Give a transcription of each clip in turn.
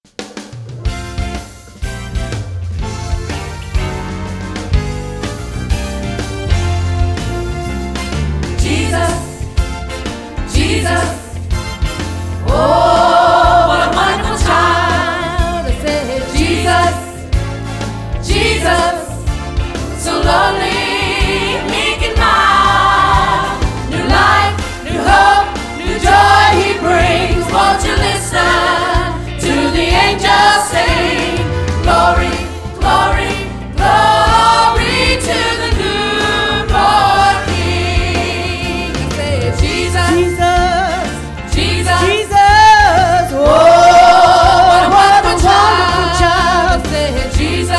Jesus, oh, what a wonderful child. I said, Jesus, Jesus, so lovely, meek and mild. New life, new hope, new joy he brings. Won't you listen to the angels sing? Glory, glory, glory to the newborn King. I said, Jesus, Jesus, Jesus, oh, what a wonderful child. I said, Jesus,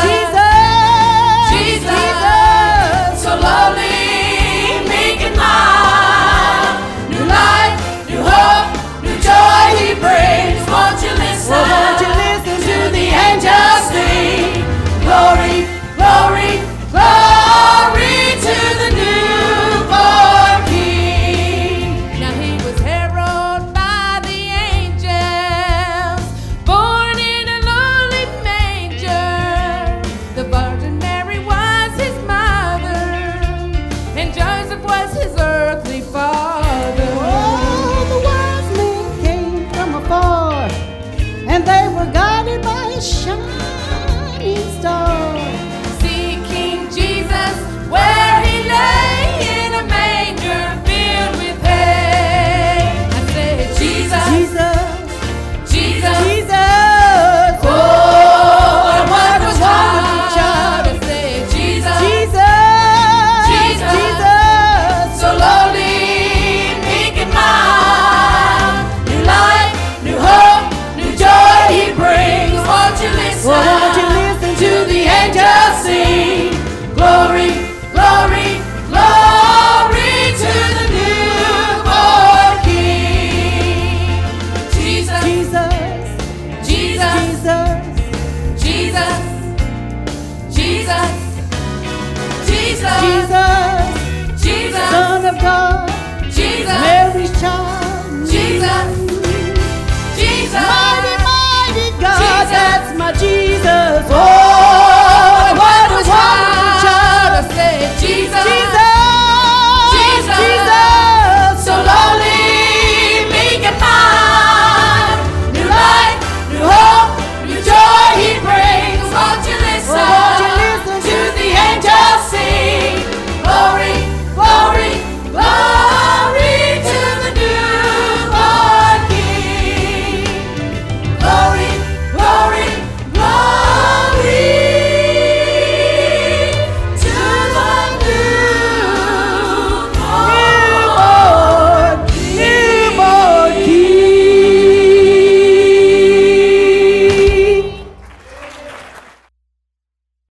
Jesus, so lovely, meek and mild. New life, new hope, new joy he brings. Won't you listen to the angels sing? Glory, glory, glory to the newborn King. Now he was heralded by the angels, born in a lowly manger. The Virgin Mary was his mother, and Joseph was his earthly father. Oh, the wise men came from afar, and they were guided by a shining star. See King Jesus where he lay in a manger filled with hay. I said, Jesus, Jesus, Jesus, Jesus, oh, what a wonderful child. I said, Jesus, Jesus, Jesus, so lowly, meek and mild. New life, new hope, new joy he brings. Won't you listen to the angels sing? Glory, glory, glory to the newborn King. Jesus, Jesus, Jesus, Jesus, Jesus, Jesus, Jesus, Jesus, Son of God, Jesus, Mary's child, Jesus,